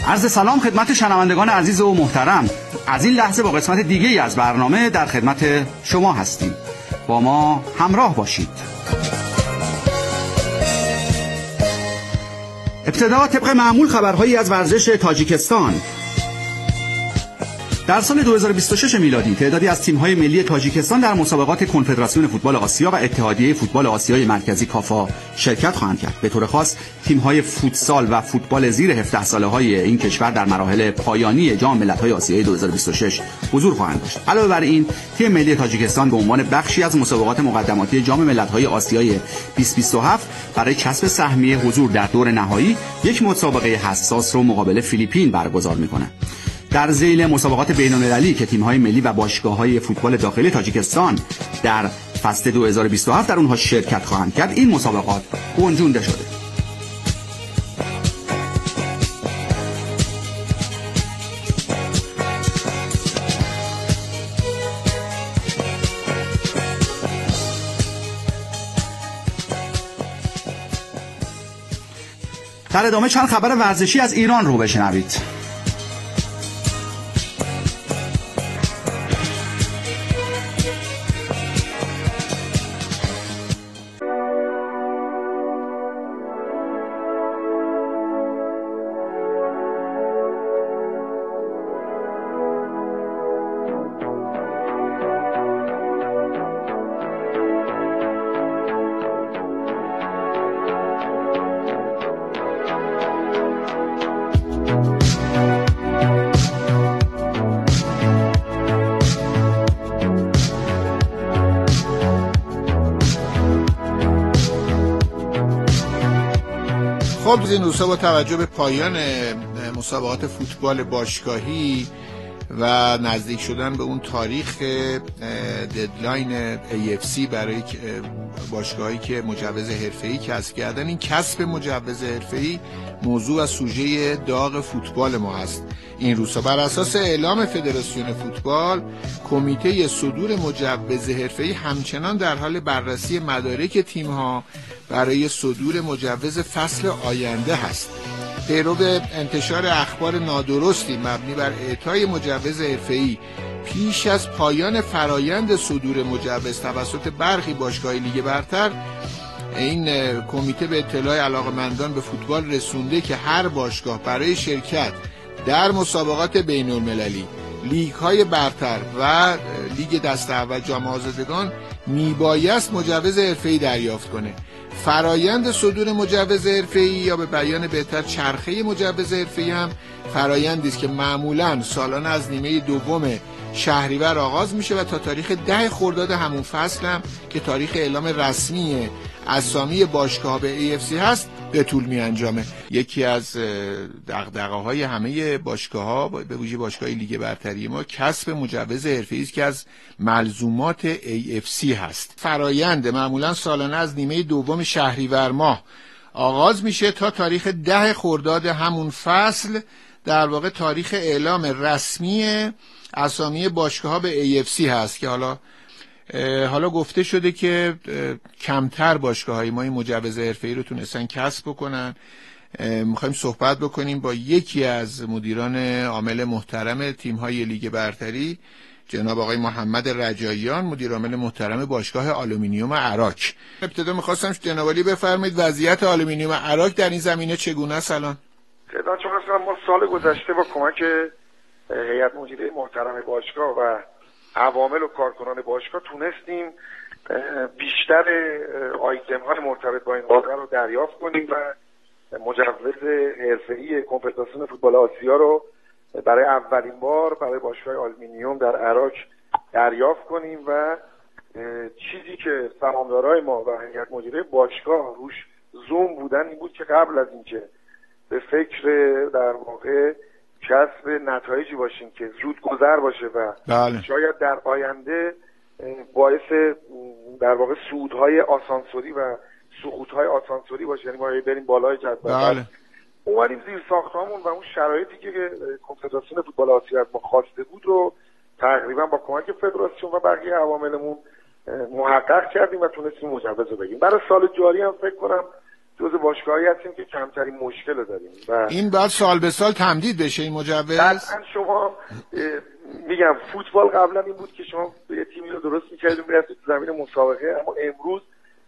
عرض سلام خدمت شنوندگان عزیز و محترم. از این لحظه با قسمت دیگه‌ای از برنامه در خدمت شما هستیم. با ما همراه باشید. ابتدا طبق معمول خبرهایی از ورزش تاجیکستان. در سال 2026 میلادی تعدادی از تیم‌های ملی تاجیکستان در مسابقات کنفدراسیون فوتبال آسیا و اتحادیه فوتبال آسیای مرکزی کافا شرکت خواهند کرد. به طور خاص تیم‌های فوتسال و فوتبال زیر 17 ساله‌های این کشور در مراحل پایانی جام ملت‌های آسیایی 2026 حضور خواهند داشت. علاوه بر این، تیم ملی تاجیکستان به عنوان بخشی از مسابقات مقدماتی جام ملت‌های آسیایی 2027 برای کسب سهمیه حضور در دور نهایی یک مسابقه حساس رو مقابل فیلیپین برگزار می‌کند. در ذیل مسابقات بین‌المللی که تیم‌های ملی و باشگاه‌های فوتبال داخلی تاجیکستان در فصل 2027 در اونها شرکت خواهند کرد، این مسابقات گنجونده شده. در ادامه چند خبر ورزشی از ایران رو بشنوید. خب این روزها با توجه به پایان مسابقات فوتبال باشگاهی و نزدیک شدن به اون تاریخ ددلاین AFC برای باشگاهایی که مجوز حرفه‌ای کسب کردن، این کسب مجوز حرفه‌ای موضوع و سوژه داغ فوتبال ما هست. این روزها بر اساس اعلام فدراسیون فوتبال، کمیته صدور مجوز حرفه‌ای همچنان در حال بررسی مدارک تیم‌ها برای صدور مجوز فصل آینده هست. پیرو به انتشار اخبار نادرستی مبنی بر اعطای مجوز حرفه‌ای پیش از پایان فرایند صدور مجوز توسط برخی باشگاه‌های لیگ برتر، این کمیته به اطلاع علاقه‌مندان به فوتبال رسونده که هر باشگاه برای شرکت در مسابقات بین‌المللی، لیگ‌های برتر و لیگ دست اول جام آزادگان میبایست مجوز حرفه‌ای دریافت کنه. فرایند صدور مجوز حرفه‌ای یا به بیان بهتر چرخه مجوز حرفه‌ای هم فرایندی است که معمولاً سالانه از نیمه دوم شهریور آغاز میشه و تا تاریخ 10 خرداد همون فصل هم که تاریخ اعلام رسمی اسامی باشگاه به AFC هست به طول می انجامه. یکی از دغدغه‌های همه باشگاه‌ها به ویژه باشگاه لیگ برتری ما کسب مجوز حرفه‌ای است که از ملزومات AFC هست. فرایند معمولاً سالانه از نیمه دوم شهریور ماه آغاز میشه تا تاریخ 10 خرداد همون فصل، در واقع تاریخ اعلام رسمی اسامی باشگاه‌ها به AFC هست که حالا گفته شده که کمتر باشگاه‌های ما این مجوز حرفه‌ای رو تونستن کسب بکنن. می‌خوایم صحبت بکنیم با یکی از مدیران عامل محترم تیم‌های لیگ برتری، جناب آقای محمد رجاییان، مدیر عامل محترم باشگاه آلومینیوم اراک. ابتدا می‌خواستم جناب عالی بفرمایید وضعیت آلومینیوم اراک در این زمینه چگونه است الان؟ خدمت شما هستم. ما سال گذشته با کمک هیئت مدیره محترم باشگاه و عوامل و کارکنان باشگاه تونستیم بیشتر آیتم های مرتبط با این واقعه رو دریافت کنیم و مجوز حرفه‌ای کنفدراسیون فوتبال آسیا رو برای اولین بار برای باشگاه آلومینیوم در اراک دریافت کنیم و چیزی که سهامدارای ما و هیئت مدیره باشگاه روش زوم بودن این بود که قبل از اینکه به فکر در واقع کسب نتایجی باشیم که زود گذر باشه و شاید در آینده باعث در واقع صعودهای آسانسوری و سقوطهای آسانسوری باشه، یعنی ما بریم بالای جدول. اومدیم زیر ساختمون و اون شرایطی که کنفدراسیون فوتبال آسیا از ما خواسته بود رو تقریبا با کمک فدراسیون و بقیه عواملمون محقق کردیم و تونستیم مجوز رو بگیریم. برای سال جاری هم فکر کنم جزو باشگاهایی هستیم که کمترین مشکل داریم و این بعد سال به سال تمدید بشه این مجوز. قطعا شما میگم فوتبال قبلا این بود که شما یه تیمی رو درست می‌کردید می‌رفتید تو زمین مسابقه، اما امروز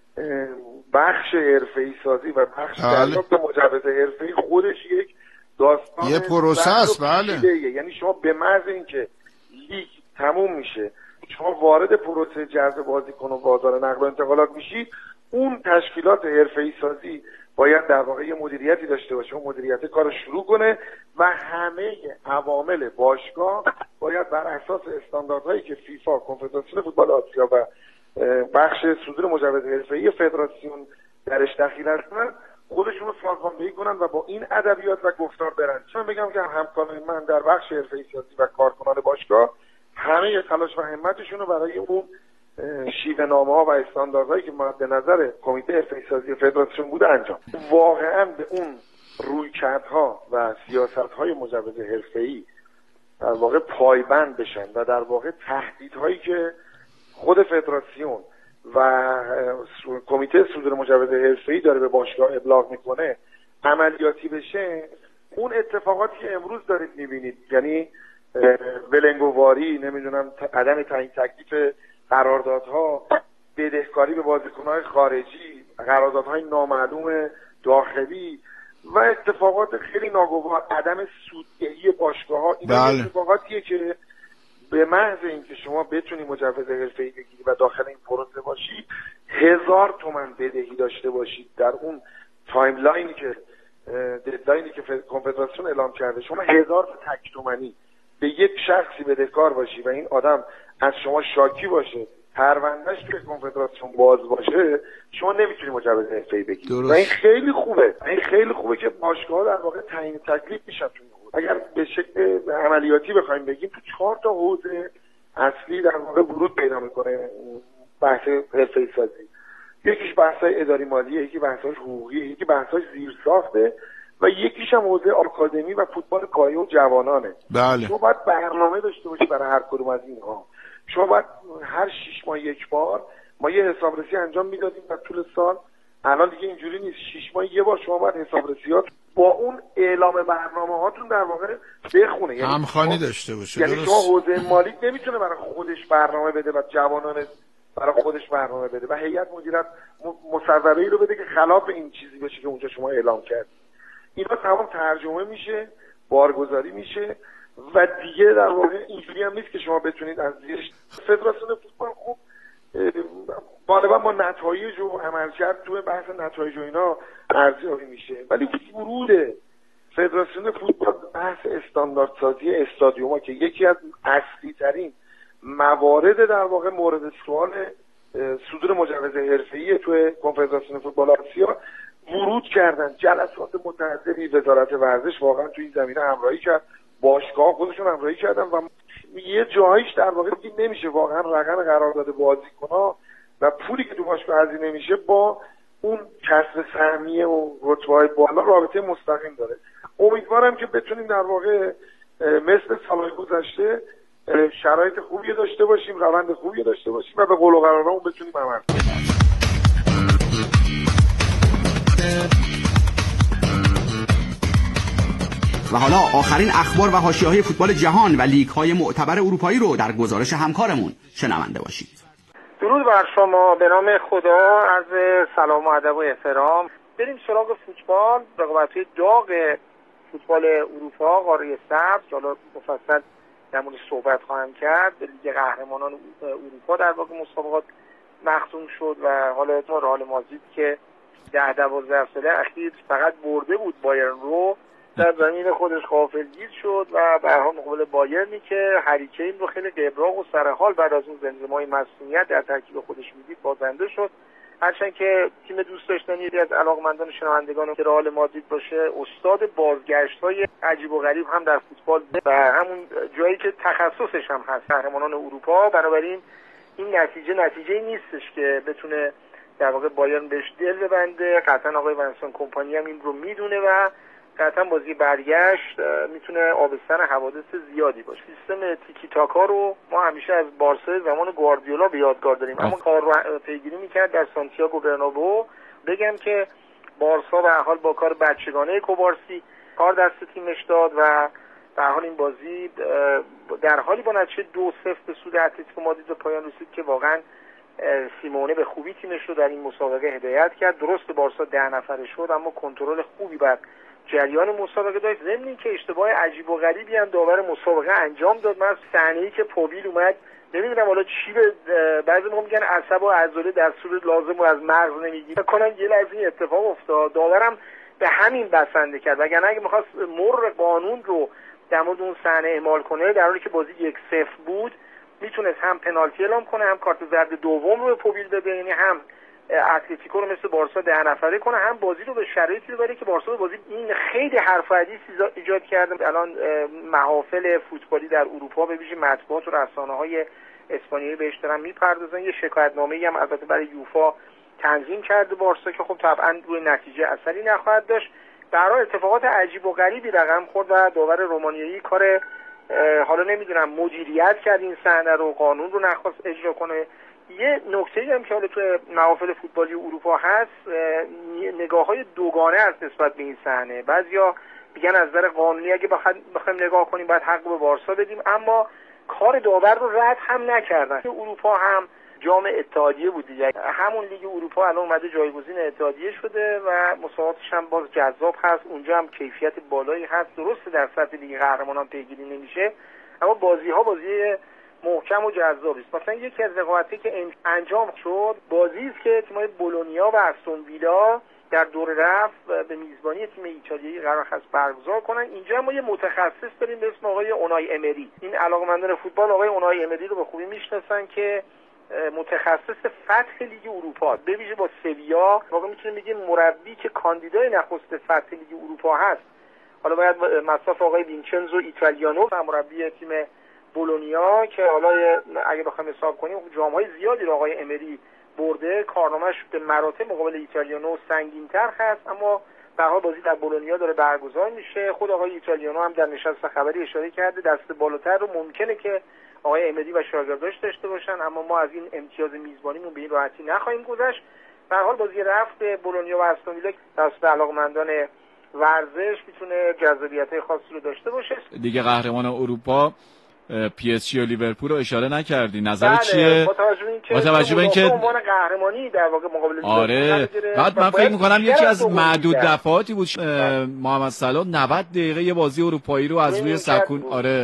بخش حرفه‌ای سازی و بخش دریافت مجوز حرفه‌ای خودش یک داستان یه پروسه است. بله، یعنی شما به محض اینکه لیگ تموم میشه شما وارد پروسه جذب بازیکن و بازار نقل و انتقالات میشید، اون تشکیلات حرفه‌ای سازی باید در واقع یه مدیریتی داشته باشه، اون مدیریت کارو شروع کنه و همه عوامل باشگاه باید بر اساس استانداردهایی که فیفا، کنفدراسیون فوتبال آسیا و بخش صدور مجوز حرفه‌ای فدراسیون درش دخیل هستن خودشون رو سازماندهی کنن و با این ادبیات و گفتار برن. چون بگم که همکاران من در بخش حرفه‌ای سازی و کارکنان باشگاه همه تلاش و همتشون رو برای اون شیوه نامه‌ها و استانداردهایی که مد نظر کمیته حرفه‌ای سازی فدراسیون بوده انجام. واقعا به اون رویکردها و سیاست‌های مجوز حرفه‌ای در واقع پایبند بشن و در واقع تهدیدهایی که خود فدراسیون و کمیته صدور مجوز حرفه‌ای داره به باشگاه ابلاغ میکنه عملیاتی بشه، اون اتفاقاتی که امروز دارید میبینید، یعنی ولنگواری، نمیدونم عدم تعیین تکلیف قراردادها، بدهکاری به بازیکن‌های خارجی، قراردادهای نامعلوم داخلی و اتفاقات خیلی ناگوار، عدم سوددهی باشگاه‌ها، این اتفاقاتیه که به محض اینکه شما بتونی مجوز حرفه‌ای بگیری و داخل این پروسه باشی 1000 تومان بدهی داشته باشید در اون تایملاینی که ددلاینی که کنفدراسیون اعلام کرده، شما 1000 تک تومانی به یک شخصی بدهکار باشی و این آدم از شما شاکی باشه، پروندهش که کنفدراسیون باز باشه، شما نمیتونی مجوز حرفه‌ای بگیری. و این خیلی خوبه، این خیلی خوبه که باشگاه‌ها در واقع تعیین تکلیف میشن. اگر به شکل عملیاتی بخوایم بگیم تو 4 تا حوزه اصلی در واقع ورود پیدا میکنه بحث حرفه‌ای سازی. یکیش بحث‌های اداری مالیه، یکی بحث‌های حقوقی، یکی بحث‌های زیرساخته و یکیش هم حوزه آکادمی و فوتبال پایه و جوانانه. بله. شما باید برنامه داشته باشی برای هر کدوم از اینها. شما باید هر 6 ماه یک بار ما یه حسابرسی انجام میدادیم در طول سال. الان دیگه اینجوری نیست، 6 ماه یه بار شما باید حسابرسیات با اون اعلام برنامه هاتون در واقع بخونه، یعنی همخوانی داشته باشه. یعنی شما حوزه مالی نمیتونه برای خودش برنامه بده و جوانان برای خودش برنامه بده و هیئت مدیریت مصوبه‌ای رو بده که خلاف این چیزی بشه که اونجا شما اعلام کردید. اینا تمام ترجمه میشه، بارگذاری میشه و دیگه در واقع اینجوری هم نیست که شما بتونید از زیرش. فدراسیون فوتبال خوب غالبا با نتایج و عملکرد تو بحث نتایج و اینا ارزیابی میشه، ولی ورود فدراسیون فوتبال بحث استانداردسازی استادیوم‌ها که یکی از اصلی ترین موارد در واقع مورد سوال صدور مجوز حرفه‌ای تو کنفدراسیون فوتبال آسیا ورود کردن. جلسات متعددی وزارت ورزش واقعا تو این زمینه همراهی کرد، باشگاه خودشون همراهی کردن و یه جاییش در واقع دیگه نمیشه واقعا رقم قرارداد بازیکن‌ها و پولی که تو باشگاه هزینه میشه با اون کسب سهمیه و رتبه‌های بالا رابطه مستقیم داره. امیدوارم که بتونیم در واقع مثل سال‌های گذشته شرایط خوبی داشته باشیم، روند خوبی داشته باشیم و به قول و قرارمون بتونیم عمل کنیم. و حالا آخرین اخبار و حاشیه‌های فوتبال جهان و لیگ‌های معتبر اروپایی رو در گزارش همکارمون شنونده باشید. درود بر شما، به نام خدا، عرض سلام و ادب و احترام. بریم سراغ فوتبال، رقابت‌های داغ فوتبال اروپا، قاره سبز. حالا مفصل در موردش صحبت خواهم کرد. لیگ قهرمانان اروپا در واقع مسابقات مختوم شد و حالا تا رئال مادرید که 10-12 سال اخیر فقط برده بود بایرن رو، در زمین خودش غافلگیر شد و به هر حال مقابل بایرنی که هری کین رو خیلی قبراق و سرحال بعد از اون زمزمه‌های مصونیت در ترکیب خودش میدید بازنده شد. هرچند که تیم دوست داشتنی از علاقمندان شنوندگان که رئال مادرید باشه، استاد بازگشت‌های عجیب و غریب هم در فوتبال و همون جایی که تخصصش هم هست، قهرمانان اروپا. بنابراین این نتیجه نیستش که بتونه در واقع بایرن بهش دل ببنده. قطعا آقای ونسان کمپانی هم این رو میدونه و قطعا بازی برگشت میتونه آبستن حوادث زیادی باشه. سیستم تیکی تاکا رو ما همیشه از بارسا زمان گواردیولا به یادگار داریم، اما کار رو پیگیری میکرد در سانتیاگو برنابئو. بگم که بارسا به هر حال با کار بچگانه کوبارسی کار دست تیمش داد و به هر حال این بازی در حالی با نتیجه 2-0 به سود اتلتیکو مادرید به پایان رسید که واقعا سیمونه به خوبی تیمش رو در این مسابقه هدایت کرد. درست بارسا 10 نفره شد اما کنترل خوبی بر جریان مسابقه داشت. ضمن اینکه اشتباه عجیب و غریبی هم داور مسابقه انجام داد. من از صحنه‌ای که پوبیل اومد نمیدونم حالا چی بعضی موقع میگن عصب و عضله در صورت لازم رو از مغز نمیگیره. فکر کنم یه لحظه این اتفاق افتاد. داورم به همین بسنده کرد وگرنه اگه می‌خواست مر قانون رو در مورد اون صحنه اعمال کنه در حالی که بازی 1-0 بود میتونست هم پنالتی اعلام کنه هم کارت زرد دوم رو به پوبیل بده، یعنی هم اتلتیکو رو مثل بارسا 10 نفره کنه هم بازی رو به شرایطی ببره که بارسا به بازی این خیلی حرف و حدیث ایجاد کرده. الان محافل فوتبالی در اروپا به ویژه مطبوعات و رسانه‌های اسپانیایی بهش دارن میپردازن. یه شکایتنامه‌ای هم البته برای یوفا تنظیم کرده بارسا که خب طبعا روی نتیجه اثری نخواهد داشت. در حال اتفاقات عجیب و غریبی رقم خورد و داور رومانیایی کار حالا نمیدونم مدیریت کرد این صحنه رو، قانون رو نخواست اجرا کنه. یه نکته‌ای هم که حالا تو محافل فوتبالی اروپا هست نگاه‌های دوگانه است نسبت به این صحنه. بعضیا میگن از نظر قانونی اگه بخوایم نگاه کنیم باید حق به بارسا بدیم، اما کار داور رو رد هم نکردن. اروپا هم جام اتحادیه بود دیگه، همون لیگ اروپا الان اومده جایگزین اتحادیه شده و مسابقاتش هم باز جذاب هست، اونجا هم کیفیت بالایی هست. درسته در سطح لیگ قهرمانان پیگیری نمیشه اما بازی‌ها بازی محکم و جذابی است. مثلا یکی از رقابت‌هایی که انجام شد بازی است که تیم‌های بولونیا و استون ویلا در دور رفت به میزبانی تیم ایتالیایی قرار هست برگزار کنن. اینجا ما یه متخصص داریم به اسم آقای اونای امری. این علاقه‌مندان فوتبال آقای اونای امری رو به خوبی میشناسن که متخصص فتح لیگ اروپا، به ویژه با سویا واقعا میتونیم بگیم مربی که کاندیدای نخست فتح لیگ اروپا هست. حالا باید مصاف آقای وینچنزو ایتالیانو و مربی تیم بولونیا که حالا اگه بخوایم حساب کنیم جام‌های زیادی رو آقای امری برده، کارنامه‌اش به مراتب مقابل ایتالیانو سنگین‌تر هست، اما به هر حال بازی در بولونیا داره برگزار میشه. خود آقای ایتالیانو هم در نشست خبری اشاره کرده دست بالاتر رو ممکنه که آقای امری و شاگرداش داشته باشن، اما ما از این امتیاز میزبانیمون به این راحتی نخواهیم گذشت. به هر حال بازی رفت بولونیا و استون ویلا توسط علاقه‌مندان ورزش میتونه جذابیت‌های خاصی رو داشته باشه. دیگه قهرمان اروپا پی اس جی و لیورپول رو اشاره نکردی، نظرت چیه؟ با توجه به اینکه عنوان قهرمانی در واقع مقابل لیورپول بعد من فکر می‌کنم یکی از معدود دفعاتی بود محمد صلاح 90 دقیقه یه بازی اروپایی رو از روی سکون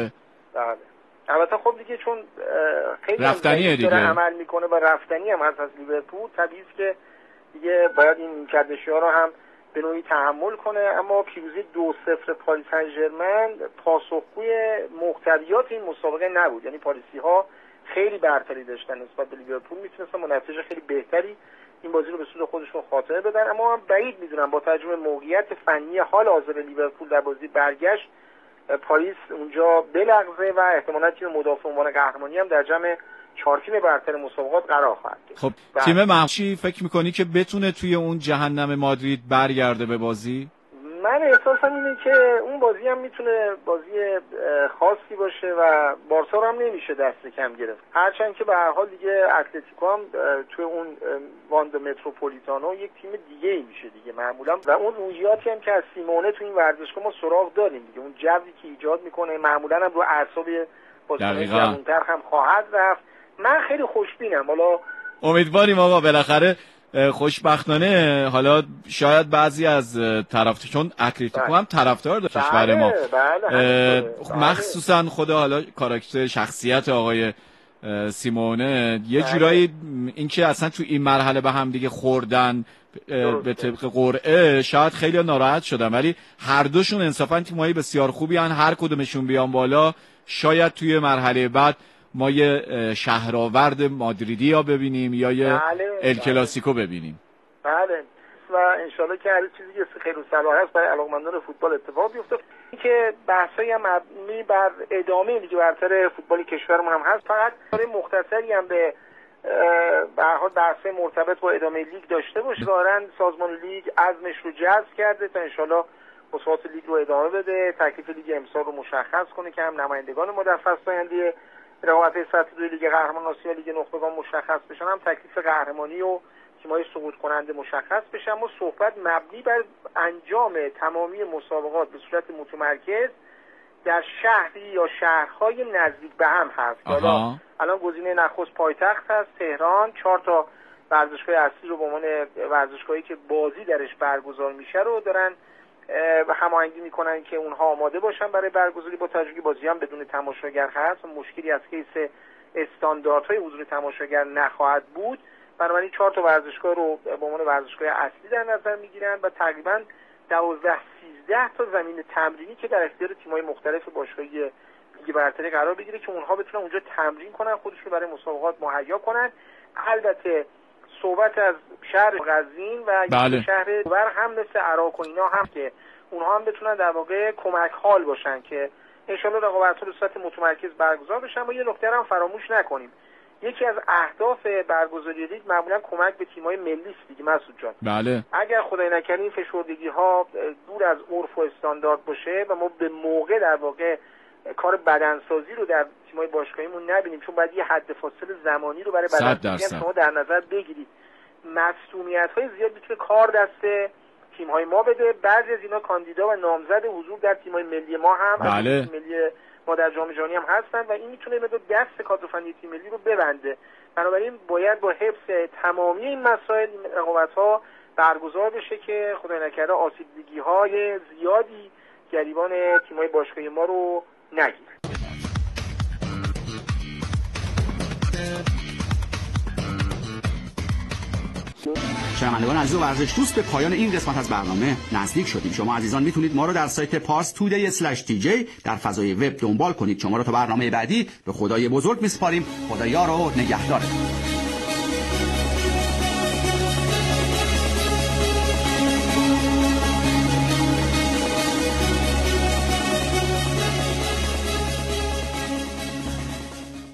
البته خب دیگه چون خیلی رفتنیه دیگه عمل میکنه و رفتنی هم هست از لیورپول، طبیعیه که دیگه باید این کدشی‌ها رو هم به نوعی تحمل کنه. اما پیروزی 2-0 پاریس سن ژرمن پاسخگوی محتویات این مسابقه نبود، یعنی پاریسی‌ها خیلی برتری داشتن نسبت به لیورپول، میتونستن با نتیجه خیلی بهتری این بازی رو به سود خودشون خاتمه بدن. اما من بعید میدونم با توجه به موقعیت فنی حال حاضر لیورپول در بازی برگشت پاریس اونجا بلغزه و احتمالاً تیم مدافع عنوان قهرمانی هم در جمع 4 تیم برتر مسابقات قرار خواهد گرفت. خب تیم محشی فکر می‌کنی که بتونه توی اون جهنم مادرید برگرده به بازی؟ من احساسم اینه که اون بازی هم میتونه بازی خاصی باشه و بارسا رو هم نمیشه دست کم گرفت، هرچند که به هر حال دیگه اتلتیکو هم توی اون واندو متروپولیتانو یک تیم دیگه ای میشه دیگه معمولا، و اون روحیاتی هم که از سیمونه تو این ورزشگاه ما سراغ داریم دیگه، اون جوی که ایجاد میکنه معمولا هم رو اعصاب بازیکن‌های جوان‌تر هم خواهد رفت. من خیلی خوشبینم. حالا امیدواریم آقا بالاخره خوشبختانه حالا شاید بعضی از چون اتلتیکو هم طرفدار داشت کشور ما، مخصوصا خود حالا کاراکتر شخصیت آقای سیمونه یه جورایی اینکه اصلا تو این مرحله به هم دیگه خوردن به طبق قرعه شاید خیلی ناراحت شدن، ولی هر دوشون انصافا تیمایی بسیار خوبی هن، هر کدومشون بیان بالا شاید توی مرحله بعد ما یه شهرآورد مادریدی یا ببینیم یا یه ال کلاسیکو ببینیم. بله و انشالله که هر چیزی که خیر و صلاح است برای علاقمندان فوتبال اتفاق بیفته. اینکه بحثایی هم مبنی بر ادامه لیگ برتر فوتبال کشورمون هم هست، فقط برای مختصری هم به هر حال بحث مرتبط با ادامه لیگ داشته باشه. دارن سازمان لیگ عزمش رو جذب کرده تا انشالله مسابقات لیگ رو ادامه بده، تکلیف لیگ امسال رو مشخص کنه که هم نمایندگان ما در فصل آینده رقابت‌های سطحی لیگ قهرمانان آسیا لیگ نخبگان مشخص بشن، هم تکلیف قهرمانی و تیم‌های سقوط کننده مشخص بشن. اما صحبت مبنی بر انجام تمامی مسابقات به صورت متمرکز در شهری یا شهرهای نزدیک به هم هست. حالا الان گزینه نخست پایتخت هست، تهران. 4 تا ورزشگاه اصلی رو به عنوان ورزشگاهی که بازی درش برگزار میشه رو دارن هماهنگی میکنن که اونها آماده باشن برای برگزاری، با توجه به بازی هم بدون تماشاگر هست و مشکلی از حیث استانداردهای حضور تماشاگر نخواهد بود. بنابراین 4 تا ورزشگاه رو به عنوان ورزشگاه اصلی در نظر میگیرن و تقریبا 12-13 تا زمین تمرینی که در اختیار تیم‌های مختلف باشگاهی لیگ برتری قرار بگیره که اونها بتونن اونجا تمرین کنن، خودشون برای مسابقات مهیا کنن. البته صحبت از شهر قزوین و شهر ور هم مثل عراق و اینا هم که اونها هم بتونن در واقع کمک حال باشن که انشالله رقابت‌ها به صورت متمرکز برگزار بشن. و یه نکته هم فراموش نکنیم، یکی از اهداف برگزاری لیگ معمولا کمک به تیم‌های ملی است دیگه مسعود جان. بله. اگر خدای نکنه این فشردگی‌ها دور از عرف و استاندارد باشه و ما به موقع در واقع کار بدنسازی رو در تیم‌های باشگاهیمون نبینیم، چون باید یه حد فاصله زمانی رو برای بدنسازی شما در نظر بگیرید. مصدومیت‌های زیاد میتونه کار دست تیم‌های ما بده. بعضی از اینا کاندیدا و نامزد حضور در تیم‌های ملی ما هم بله. ملی ما در جام جهانی هم هستن و این میتونه به دست کادر فنی تیم ملی رو ببنده. بنابراین باید با حفظ تمامی این مسائل این رقابت‌ها برگزار بشه که خدای نکرده آسیب‌دیدگی‌های زیادی گریبان تیم‌های باشگاهی ما رو نگیره. شنوندگان عزیز و ورزش دوست، به پایان این قسمت از برنامه نزدیک شدیم. شما عزیزان میتونید ما رو در سایت parstoday.tj در فضای وب دنبال کنید. شما رو تا برنامه بعدی به خدای بزرگ میسپاریم. خدا یار و نگهدارتون.